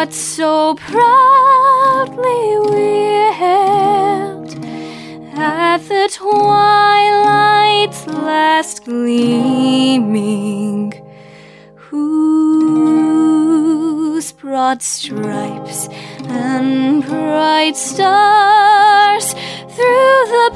what so proudly we hailed at the twilight's last gleaming, whose broad stripes and bright stars through the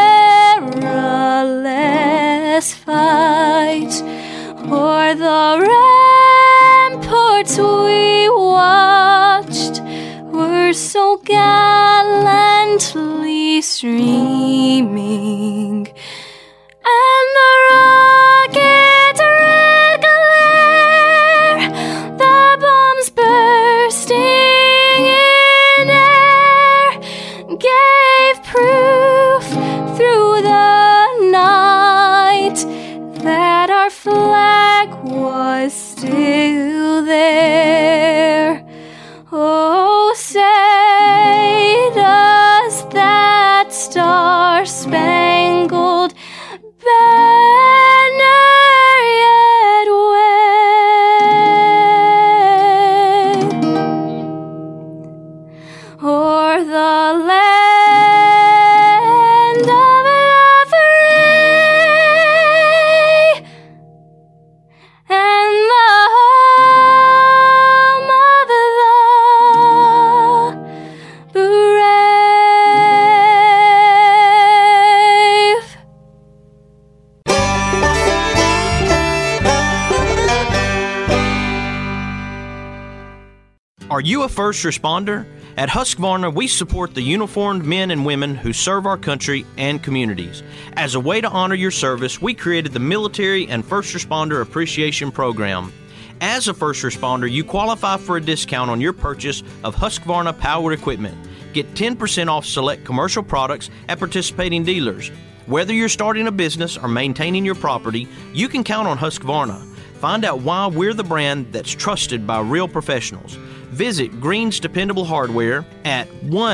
perilous fight o'er the ramparts we watched were so gallantly streaming, and the rocket red glare, the bombs bursting in air, gave proof through the night that our flag was still there. Oh, say does that star-spangled banner yet wave o'er the land of Loveray and the home of the brave. Are you a first responder? At Husqvarna, we support the uniformed men and women who serve our country and communities. As a way to honor your service, we created the Military and First Responder Appreciation Program. As a first responder, you qualify for a discount on your purchase of Husqvarna powered equipment. Get 10% off select commercial products at participating dealers. Whether you're starting a business or maintaining your property, you can count on Husqvarna. Find out why we're the brand that's trusted by real professionals. Visit Green's Dependable Hardware at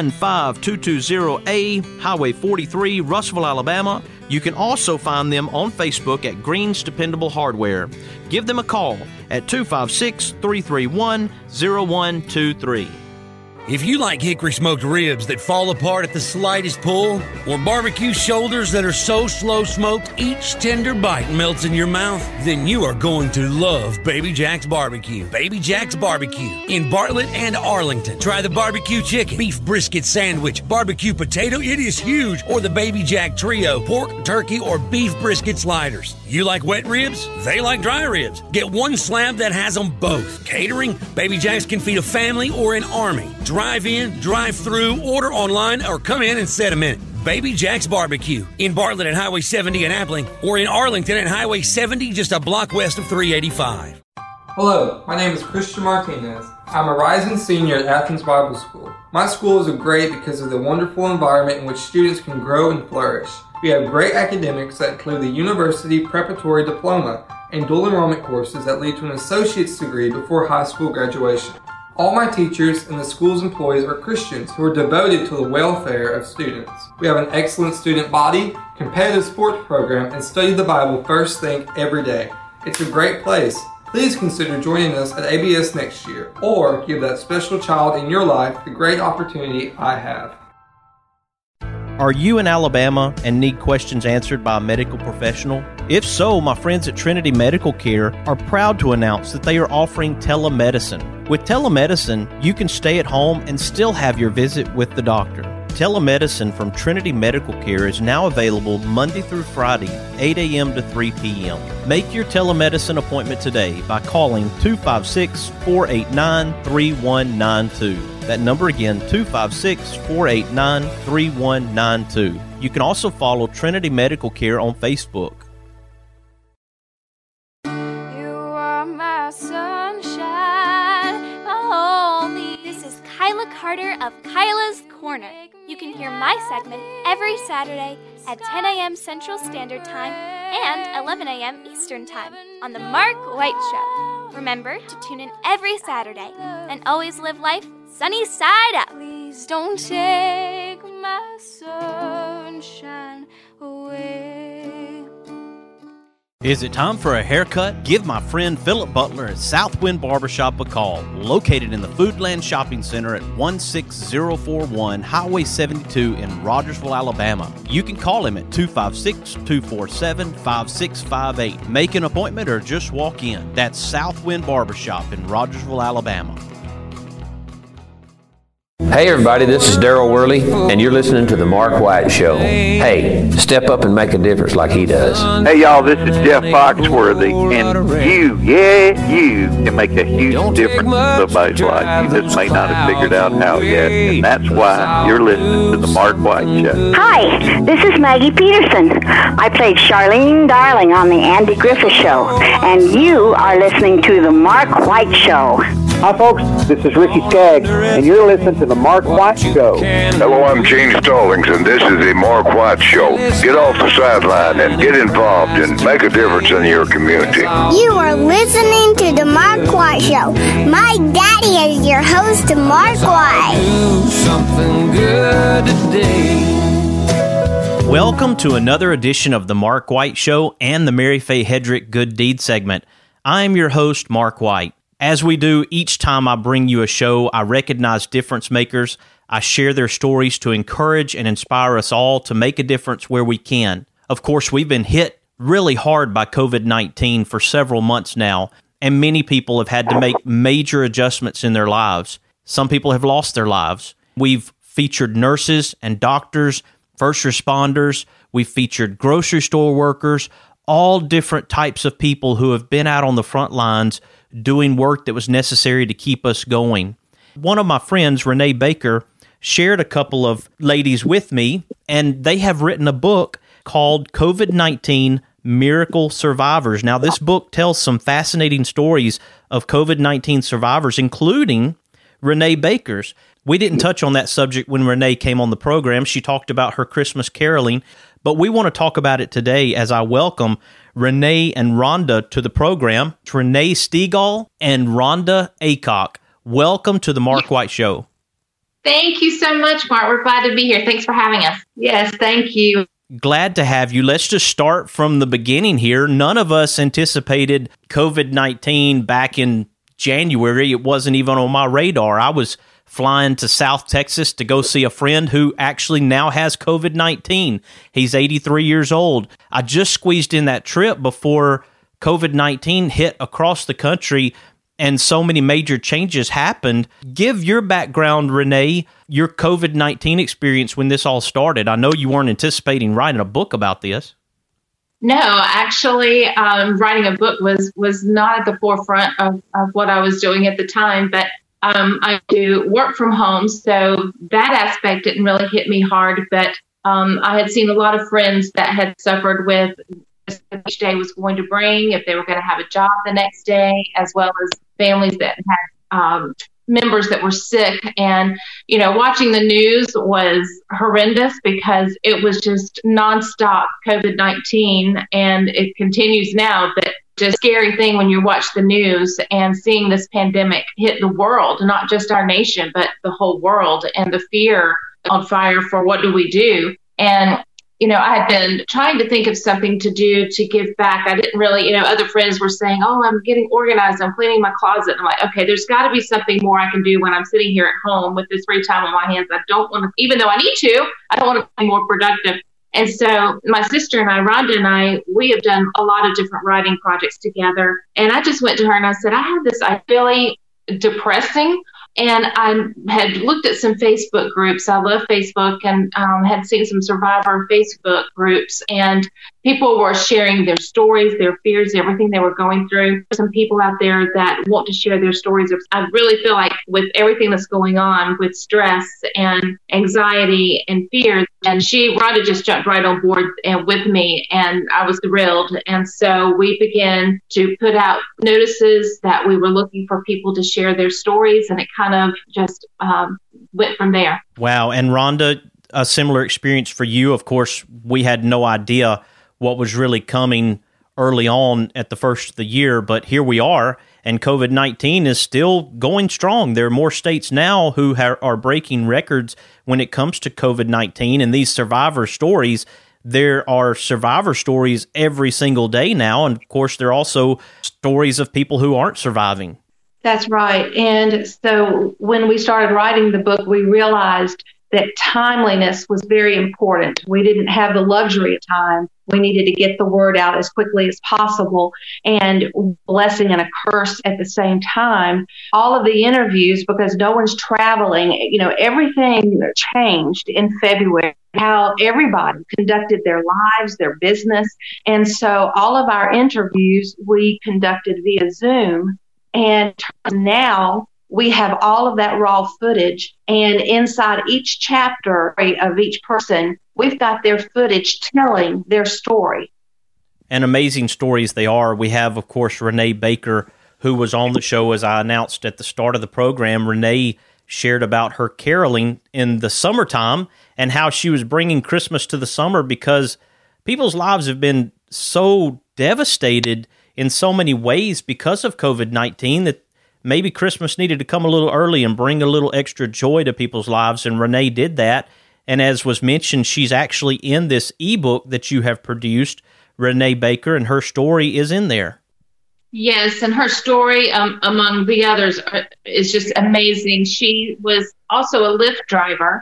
15220A Highway 43, Russellville, Alabama. You can also find them on Facebook at Green's Dependable Hardware. Give them a call at 256-331-0123. If you like hickory smoked ribs that fall apart at the slightest pull, or barbecue shoulders that are so slow smoked each tender bite melts in your mouth, then you are going to love Baby Jack's Barbecue. Baby Jack's Barbecue in Bartlett and Arlington. Try the barbecue chicken, beef brisket sandwich, barbecue potato, it is huge, or the Baby Jack Trio, pork, turkey, or beef brisket sliders. You like wet ribs? They like dry ribs. Get one slab that has them both. Catering? Baby Jack's can feed a family or an army. Drive in, drive through, order online, or come in and set a minute. Baby Jack's Barbecue in Bartlett at Highway 70 in Appling, or in Arlington at Highway 70 just a block west of 385. Hello, my name is Christian Martinez. I'm a rising senior at Athens Bible School. My school is great because of the wonderful environment in which students can grow and flourish. We have great academics that include the University Preparatory Diploma and dual enrollment courses that lead to an associate's degree before high school graduation. All my teachers and the school's employees are Christians who are devoted to the welfare of students. We have an excellent student body, competitive sports program, and study the Bible first thing every day. It's a great place. Please consider joining us at ABS next year, or give that special child in your life the great opportunity I have. Are you in Alabama and need questions answered by a medical professional? If so, my friends at Trinity Medical Care are proud to announce that they are offering telemedicine. With telemedicine, you can stay at home and still have your visit with the doctor. Telemedicine from Trinity Medical Care is now available Monday through Friday, 8 a.m. to 3 p.m. Make your telemedicine appointment today by calling 256-489-3192. That number again, 256-489-3192. You can also follow Trinity Medical Care on Facebook. You are my sunshine, only. This is Kyla Carter of Kyla's Corner. You can hear my segment every Saturday at 10 a.m. Central Standard Time and 11 a.m. Eastern Time on The Mark White Show. Remember to tune in every Saturday and always live life sunny side up. Please don't take my sunshine away. Is it time for a haircut? Give my friend Philip Butler at Southwind Barbershop a call. Located in the Foodland Shopping Center at 16041 Highway 72 in Rogersville, Alabama. You can call him at 256-247-5658. Make an appointment or just walk in. That's Southwind Barbershop in Rogersville, Alabama. Hey everybody, this is Daryl Worley, and you're listening to The Mark White Show. Hey, step up and make a difference like he does. Hey y'all, this is Jeff Foxworthy, and you can make a huge difference in somebody's life. You just may not have figured out how yet, and that's why you're listening to The Mark White Show. Hi, this is Maggie Peterson. I played Charlene Darling on The Andy Griffith Show, and you are listening to The Mark White Show. Hi folks, this is Ricky Skaggs, and you're listening to The Mark White Show. Hello, I'm Gene Stallings, and this is The Mark White Show. Get off the sideline and get involved and make a difference in your community. You are listening to The Mark White Show. My daddy is your host, Mark White. Do something good today. Welcome to another edition of The Mark White Show and the Mary Faye Hedrick Good Deed segment. I'm your host, Mark White. As we do each time I bring you a show, I recognize difference makers. I share their stories to encourage and inspire us all to make a difference where we can. Of course, we've been hit really hard by COVID-19 for several months now, and many people have had to make major adjustments in their lives. Some people have lost their lives. We've featured nurses and doctors, first responders. We've featured grocery store workers, all different types of people who have been out on the front lines doing work that was necessary to keep us going. One of my friends, Renee Baker, shared a couple of ladies with me, and they have written a book called COVID-19 Miracle Survivors. Now, this book tells some fascinating stories of COVID-19 survivors, including Renee Baker's. We didn't touch on that subject when Renee came on the program. She talked about her Christmas caroling, but we want to talk about it today as I welcome Renee and Rhonda to the program. It's Renee Stegall and Rhonda Aycock. Welcome to the Mark White Show. Thank you so much, Mark. We're glad to be here. Thanks for having us. Yes, thank you. Glad to have you. Let's just start from the beginning here. None of us anticipated COVID-19 back in January. It wasn't even on my radar. I was flying to South Texas to go see a friend who actually now has COVID-19. He's 83 years old. I just squeezed in that trip before COVID-19 hit across the country and so many major changes happened. Give your background, Renee, your COVID-19 experience when this all started. I know you weren't anticipating writing a book about this. No, actually, writing a book was not at the forefront of what I was doing at the time, but I do work from home, so that aspect didn't really hit me hard, but I had seen a lot of friends that had suffered with each day was going to bring, if they were going to have a job the next day, as well as families that had members that were sick. And, you know, watching the news was horrendous because it was just nonstop COVID-19, and it continues now, but just a scary thing when you watch the news and seeing this pandemic hit the world, not just our nation, but the whole world, and the fear on fire for what do we do. And, you know, I had been trying to think of something to do to give back. I didn't really, you know, other friends were saying, oh, I'm getting organized, I'm cleaning my closet. And I'm like, okay, there's got to be something more I can do when I'm sitting here at home with this free time on my hands. I don't want to, even though I need to, I don't want to be more productive. And so my sister and I, Rhonda and I, we have done a lot of different writing projects together. And I just went to her and I said, I have this really depressing. And I had looked at some Facebook groups. I love Facebook, and had seen some survivor Facebook groups. And people were sharing their stories, their fears, everything they were going through. Some people out there that want to share their stories. I really feel like with everything that's going on with stress and anxiety and fear, and Rhonda just jumped right on board and with me, and I was thrilled. And so we began to put out notices that we were looking for people to share their stories, and it kind of just went from there. Wow. And Rhonda, a similar experience for you. Of course, we had no idea what was really coming early on at the first of the year, but here we are, and COVID-19 is still going strong. There are more states now who are breaking records when it comes to COVID-19, and these survivor stories, there are survivor stories every single day now. And of course, there are also stories of people who aren't surviving. That's right. And so when we started writing the book, we realized that timeliness was very important. We didn't have the luxury of time. We needed to get the word out as quickly as possible, and blessing and a curse at the same time. All of the interviews, because no one's traveling, everything changed in February, how everybody conducted their lives, their business. And so all of our interviews we conducted via Zoom. And now we have all of that raw footage, and inside each chapter of each person, we've got their footage telling their story. And amazing stories they are. We have, of course, Renee Baker, who was on the show, as I announced at the start of the program. Renee shared about her caroling in the summertime and how she was bringing Christmas to the summer because people's lives have been so devastated in so many ways because of COVID-19 that maybe Christmas needed to come a little early and bring a little extra joy to people's lives, and Renee did that. And as was mentioned, she's actually in this ebook that you have produced, Renee Baker, and her story is in there. Yes, and her story, among the others, is just amazing. She was also a Lyft driver,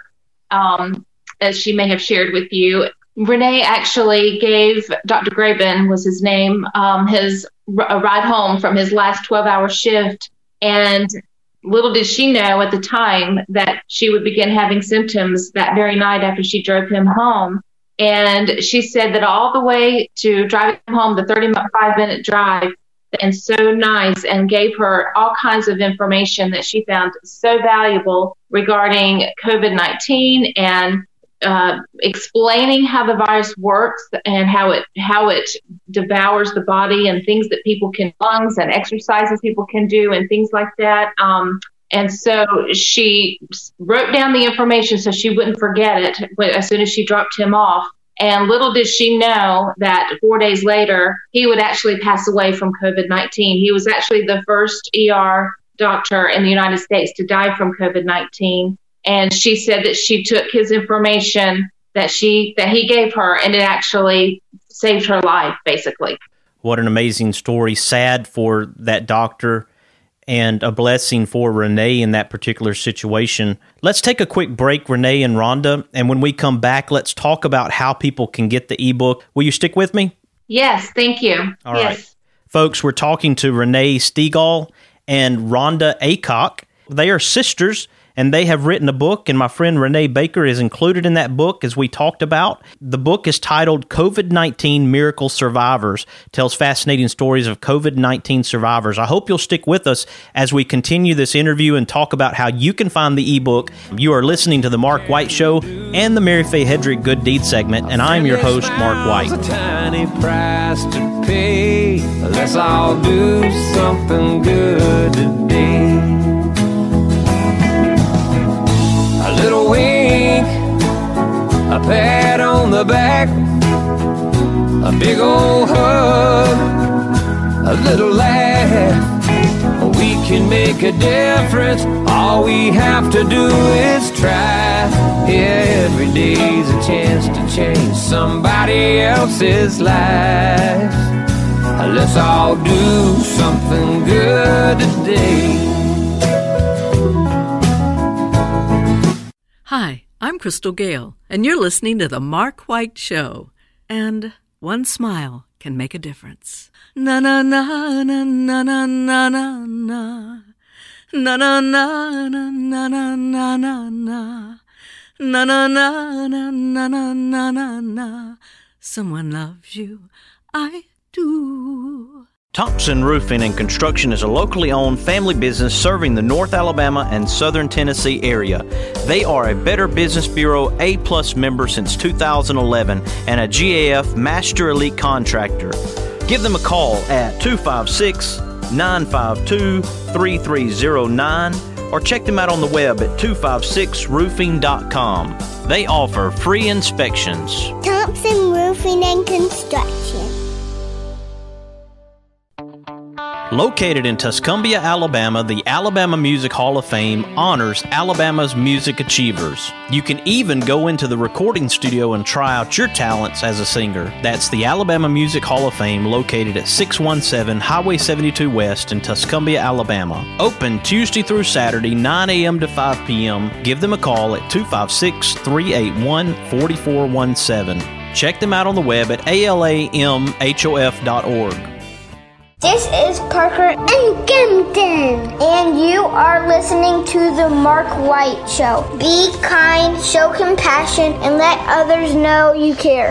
as she may have shared with you. Renee actually gave Dr. Graben, was his name, a ride home from his last 12-hour shift. And little did she know at the time that she would begin having symptoms that very night after she drove him home. And she said that all the way to driving home, the 35-minute drive, and so nice, and gave her all kinds of information that she found so valuable regarding COVID-19 and explaining how the virus works and how it devours the body and things that people can, lungs and exercises people can do and things like that. And so she wrote down the information so she wouldn't forget it as soon as she dropped him off. And little did she know that 4 days later, he would actually pass away from COVID-19. He was actually the first ER doctor in the United States to die from COVID-19. And she said that she took his information that he gave her, and it actually saved her life, basically. What an amazing story. Sad for that doctor and a blessing for Renee in that particular situation. Let's take a quick break, Renee and Rhonda, and when we come back, let's talk about how people can get the ebook. Will you stick with me? Yes, thank you. All right. Folks, we're talking to Renee Stegall and Rhonda Aycock. They are sisters, and they have written a book, and my friend Renee Baker is included in that book, as we talked about. The book is titled COVID-19 Miracle Survivors, tells fascinating stories of COVID-19 survivors. I hope you'll stick with us as we continue this interview and talk about how you can find the ebook. You are listening to The Mark White Show and the Mary Faye Hedrick Good Deed segment, and I'm your host, Mark White. A tiny price to pay. Let's all do something good today. A little wink, a pat on the back, a big old hug, a little laugh. We can make a difference. All we have to do is try. Yeah, every day's a chance to change somebody else's life. Let's all do something good today. Hi, I'm Crystal Gale, and you're listening to The Mark White Show. And one smile can make a difference. Na na na na na na na na na. Na na na na na na na na na. Na na na na na na na na na. Someone loves you, I do. Thompson Roofing and Construction is a locally owned family business serving the North Alabama and Southern Tennessee area. They are a Better Business Bureau A+ member since 2011 and a GAF Master Elite Contractor. Give them a call at 256-952-3309 or check them out on the web at 256roofing.com. They offer free inspections. Thompson Roofing and Construction. Located in Tuscumbia, Alabama, the Alabama Music Hall of Fame honors Alabama's music achievers. You can even go into the recording studio and try out your talents as a singer. That's the Alabama Music Hall of Fame, located at 617 Highway 72 West in Tuscumbia, Alabama. Open Tuesday through Saturday, 9 a.m. to 5 p.m. Give them a call at 256-381-4417. Check them out on the web at alamhof.org. This is Parker and Kempton, and you are listening to The Mark White Show. Be kind, show compassion, and let others know you care.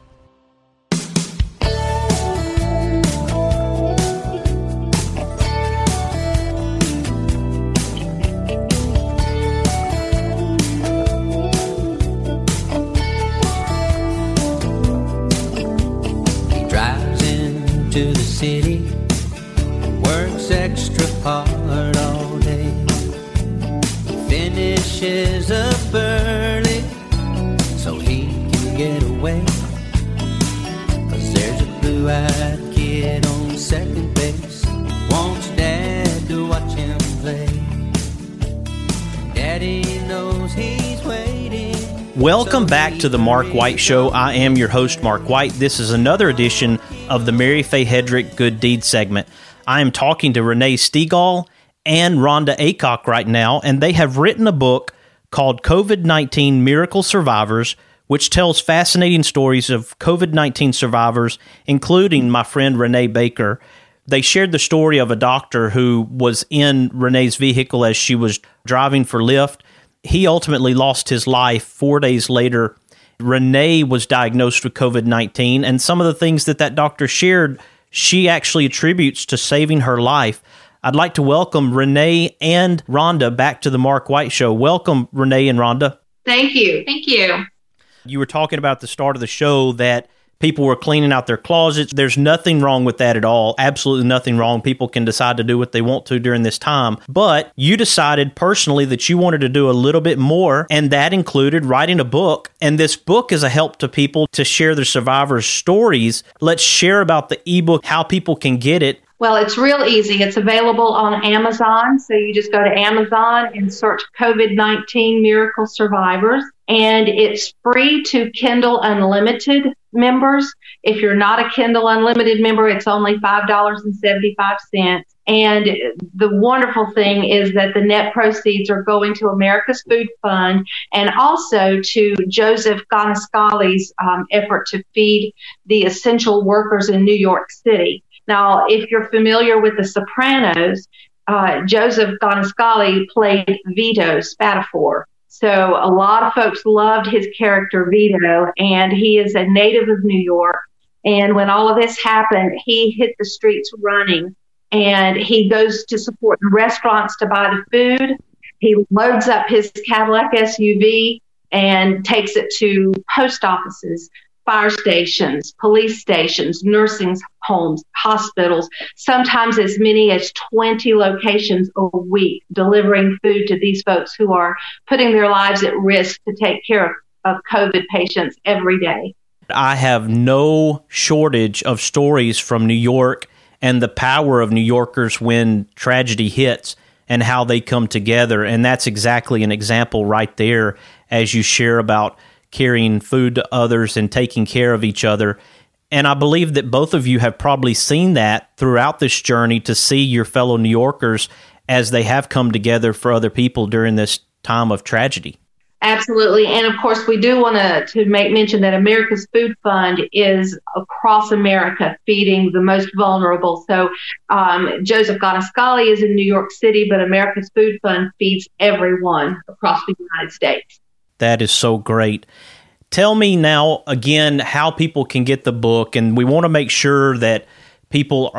He drives into the city, works extra hard all day, finishes up early so he can get away, 'cause there's a blue-eyed kid on second base, wants Dad to watch him play. Daddy knows he's waiting. Welcome back to the Mark White Show. I am your host, Mark White. This is another edition of the Mary Faye Hedrick Good Deed segment. I am talking to Renee Stegall and Rhonda Aycock right now, and they have written a book called COVID-19 Miracle Survivors, which tells fascinating stories of COVID-19 survivors, including my friend Renee Baker. They shared the story of a doctor who was in Renee's vehicle as she was driving for Lyft. He ultimately lost his life 4 days later. Renee was diagnosed with COVID-19, and some of the things that doctor shared, she actually attributes to saving her life. I'd like to welcome Renee and Rhonda back to the Mark White Show. Welcome, Renee and Rhonda. Thank you. Thank you. You were talking about at the start of the show that people were cleaning out their closets. There's nothing wrong with that at all. Absolutely nothing wrong. People can decide to do what they want to during this time. But you decided personally that you wanted to do a little bit more, and that included writing a book. And this book is a help to people to share their survivors' stories. Let's share about the ebook, how people can get it. Well, it's real easy. It's available on Amazon. So you just go to Amazon and search COVID-19 Miracle Survivors. And it's free to Kindle Unlimited members. If you're not a Kindle Unlimited member, it's only $5.75. And the wonderful thing is that the net proceeds are going to America's Food Fund and also to Joseph Gonascali's effort to feed the essential workers in New York City. Now, if you're familiar with The Sopranos, Joseph Gonascali played Vito Spatafore. So a lot of folks loved his character Vito, and he is a native of New York. And when all of this happened, he hit the streets running, and he goes to support the restaurants to buy the food. He loads up his Cadillac SUV and takes it to post offices, fire stations, police stations, nursing homes, hospitals, sometimes as many as 20 locations a week, delivering food to these folks who are putting their lives at risk to take care of COVID patients every day. I have no shortage of stories from New York and the power of New Yorkers when tragedy hits and how they come together. And that's exactly an example right there as you share about carrying food to others and taking care of each other. And I believe that both of you have probably seen that throughout this journey, to see your fellow New Yorkers as they have come together for other people during this time of tragedy. Absolutely. And of course, we do want to make mention that America's Food Fund is across America feeding the most vulnerable. So Joseph Gonascali is in New York City, but America's Food Fund feeds everyone across the United States. That is so great. Tell me now, again, how people can get the book. And we want to make sure that people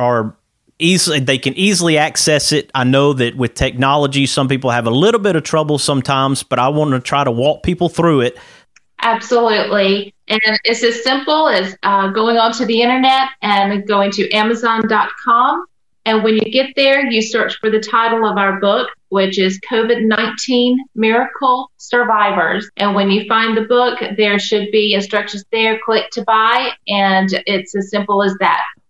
they can easily access it. I know that with technology, some people have a little bit of trouble sometimes, but I want to try to walk people through it. Absolutely. And it's as simple as going onto the internet and going to Amazon.com. And when you get there, you search for the title of our book, which is COVID-19 Miracle Survivors. And when you find the book, there should be instructions there. Click to buy, and it's as simple as that.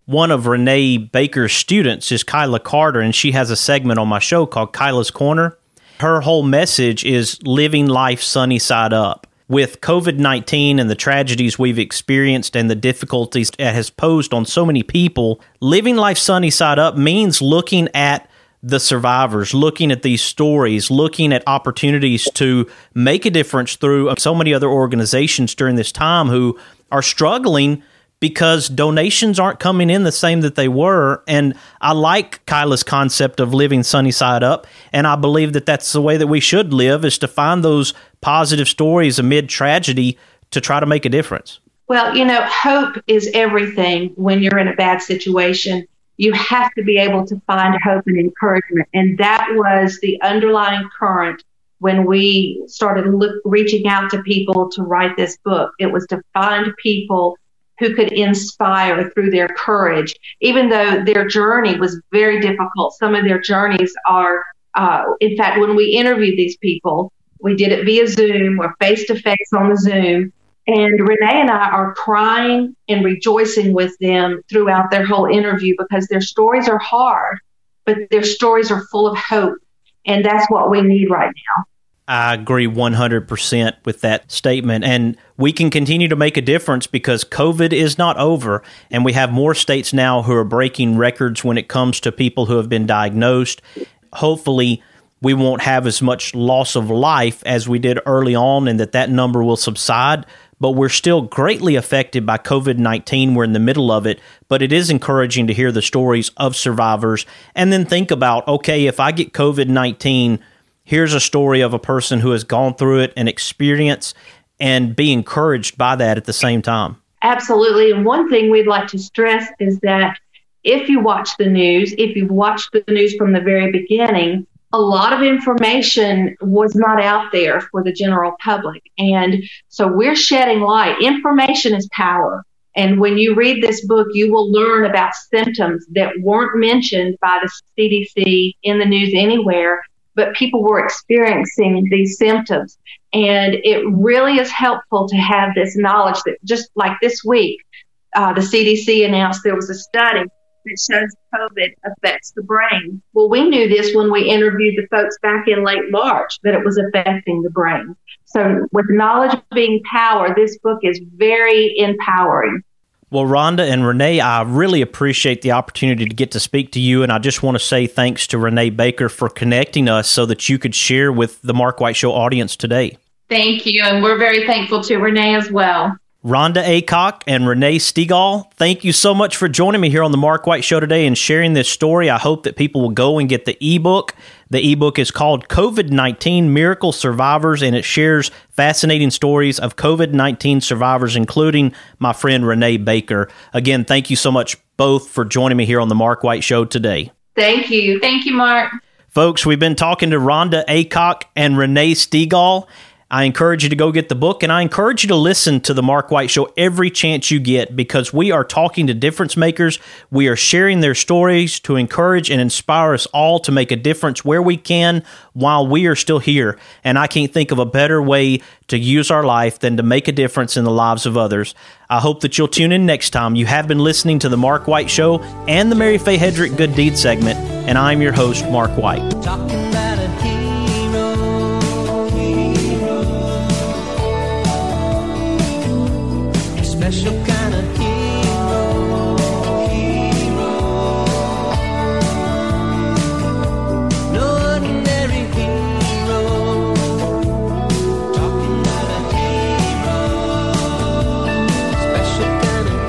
One of Renee Baker's students is Kyla Carter, and she has a segment on my show called Kyla's Corner. Her whole message is living life sunny side up. With COVID-19 and the tragedies we've experienced and the difficulties it has posed on so many people, living life sunny side up means looking at the survivors, looking at these stories, looking at opportunities to make a difference through so many other organizations during this time who are struggling because donations aren't coming in the same that they were. And I like Kyla's concept of living sunny side up, and I believe that that's the way that we should live, is to find those positive stories amid tragedy to try to make a difference. Well, hope is everything when you're in a bad situation. You have to be able to find hope and encouragement, and that was the underlying current when we started reaching out to people to write this book. It was to find people who could inspire through their courage, even though their journey was very difficult. Some of their journeys are, in fact, when we interviewed these people, we did it via Zoom or face-to-face on the Zoom, and Renee and I are crying and rejoicing with them throughout their whole interview because their stories are hard, but their stories are full of hope, and that's what we need right now. I agree 100% with that statement. And we can continue to make a difference because COVID is not over. And we have more states now who are breaking records when it comes to people who have been diagnosed. Hopefully, we won't have as much loss of life as we did early on, and that number will subside. But we're still greatly affected by COVID-19. We're in the middle of it. But it is encouraging to hear the stories of survivors and then think about, okay, if I get COVID-19, here's a story of a person who has gone through it and experience, and be encouraged by that at the same time. Absolutely. And one thing we'd like to stress is that if you watch the news, if you've watched the news from the very beginning, a lot of information was not out there for the general public. And so we're shedding light. Information is power. And when you read this book, you will learn about symptoms that weren't mentioned by the CDC in the news anywhere, but people were experiencing these symptoms. And it really is helpful to have this knowledge that just like this week, the CDC announced there was a study that shows COVID affects the brain. Well, we knew this when we interviewed the folks back in late March, that it was affecting the brain. So with knowledge being power, this book is very empowering. Well, Rhonda and Renee, I really appreciate the opportunity to get to speak to you, and I just want to say thanks to Renee Baker for connecting us so that you could share with the Mark White Show audience today. Thank you, and we're very thankful to Renee as well. Rhonda Aycock and Renee Stegall, thank you so much for joining me here on the Mark White Show today and sharing this story. I hope that people will go and get the ebook. The ebook is called COVID-19 Miracle Survivors, and it shares fascinating stories of COVID-19 survivors, including my friend Renee Baker. Again, thank you so much both for joining me here on the Mark White Show today. Thank you. Thank you, Mark. Folks, we've been talking to Rhonda Aycock and Renee Stegall. I encourage you to go get the book, and I encourage you to listen to the Mark White Show every chance you get, because we are talking to difference makers. We are sharing their stories to encourage and inspire us all to make a difference where we can while we are still here. And I can't think of a better way to use our life than to make a difference in the lives of others. I hope that you'll tune in next time. You have been listening to the Mark White Show and the Mary Faye Hedrick Good Deed segment, and I'm your host, Mark White. Special kind of hero. No ordinary hero. Talking about a hero. Special kind of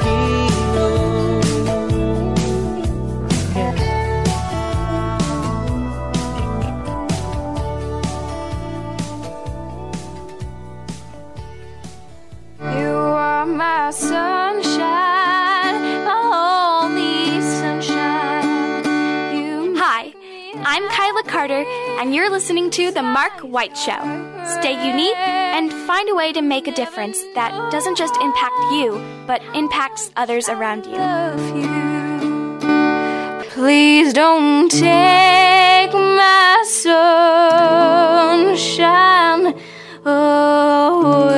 my sunshine, my only sunshine. Hi, I'm Kyla Carter, and you're listening to The Mark White Show. Stay unique and find a way to make a difference that doesn't just impact you, but impacts others around you. Please don't take my sunshine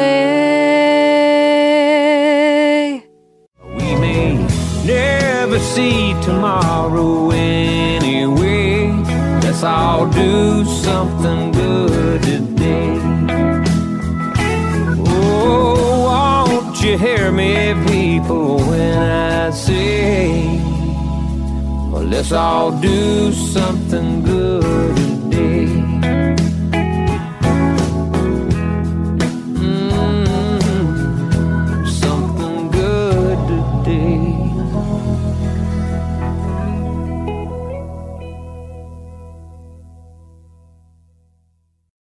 away. We may never see tomorrow anyway. Let's all do something good today. Oh, won't you hear me, people, when I say, well, let's all do something good